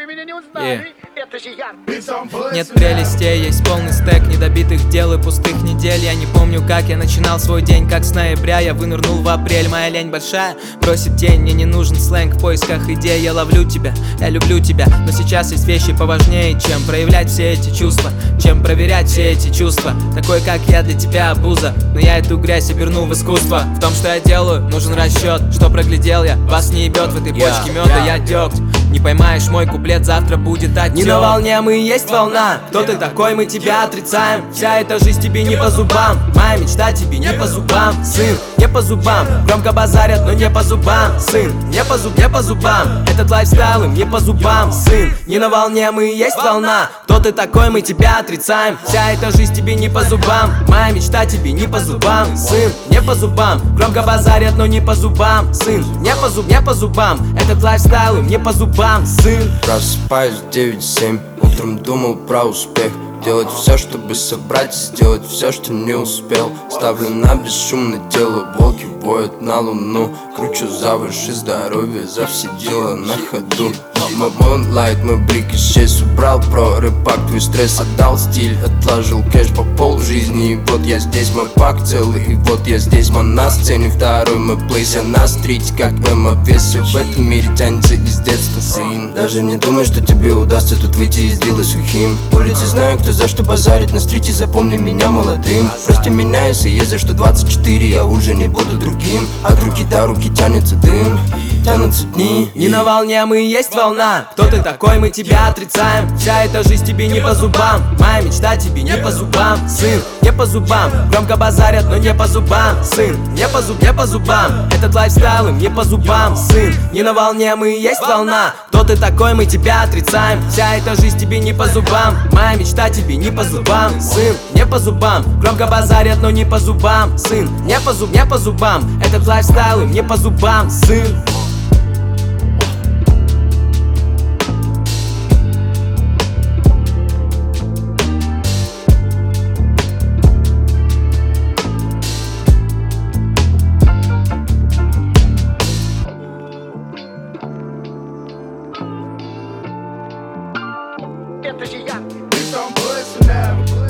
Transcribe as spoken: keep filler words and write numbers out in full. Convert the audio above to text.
меня не узнали. Это же я. Нет прелестей, есть полный стек недобитых дел и пустых недель. Я не помню, как я начинал свой день, как с ноября я вынырнул в апрель. Моя лень большая, бросит тень, мне не нужен сленг в поисках идей. Я ловлю тебя, я люблю тебя, но сейчас есть вещи поважнее, чем проявлять все эти чувства, чем проверять все эти чувства. Такой, как я, для тебя обуза, но я эту грязь обернул в искусство. В том, что я делаю, нужен расчет, что проглядел я. Вас не ебет в этой бочке меда, я дегть. Не поймаешь мой куплет, завтра будет отек. Не на волне, мы и есть волна. Кто ты такой, мы тебя отрицаем. Вся эта жизнь тебе не по зубам. Моя мечта тебе не по зубам. Сын, не по зубам. Громко базарят, но не по зубам. Сын, не по зуб, не по зубам. Этот лайфстайл им не по зубам. Сын, не на волне, мы и есть волна. Кто ты такой, мы тебя отрицаем. Вся эта жизнь тебе не по зубам. Моя мечта тебе не по зубам. Сын, не по зубам. Громко базарят, но не по зубам. Сын, не по зуб, не по зубам. Этот лайфстайл им не по зубам. Сын. Просыпаюсь в девять-семь, утром думал про успех. Делать все, чтобы собрать, сделать все, что не успел. Ставлю на бесшумное дело, волки воют на луну. Кручу за выше здоровье, за все дела на ходу. Мой moonlight, мой брик исчез, убрал про рэпак. Твой стресс отдал стиль, отложил кэш по пол жизни. И вот я здесь, мой пак целый, и вот я здесь, мой на сцене. Второй мой плейс, я на стрите, как эмо. Вес все в этом мире тянется из детства, сын. Даже не думай, что тебе удастся тут выйти из дела сухим. Улицы знаю, кто за что базарит на стрите, запомни меня молодым. Прости меня, если есть за что двадцать четыре, я уже не буду другим. От руки до руки тянется дым, тянутся дни. Не на волне, мы и есть волна. Кто ты такой, мы тебя отрицаем. Вся эта жизнь тебе не по зубам. Моя мечта тебе не по зубам. Сын, не по зубам. Громко базарят, но не по зубам. Сын, не по зуб, не по зубам. Этот лайфстайл им не по зубам. Сын, не на волне, мы и есть волна. Кто ты такой, мы тебя отрицаем. Вся эта жизнь тебе не по зубам. Моя мечта тебе не по зубам. Сын, не по зубам. Громко базарят, но не по зубам. Сын, не по зуб, не по зубам. Этот лайфстайл им не по зубам. Сын. Это же я. Bitch, I'm bustin' now.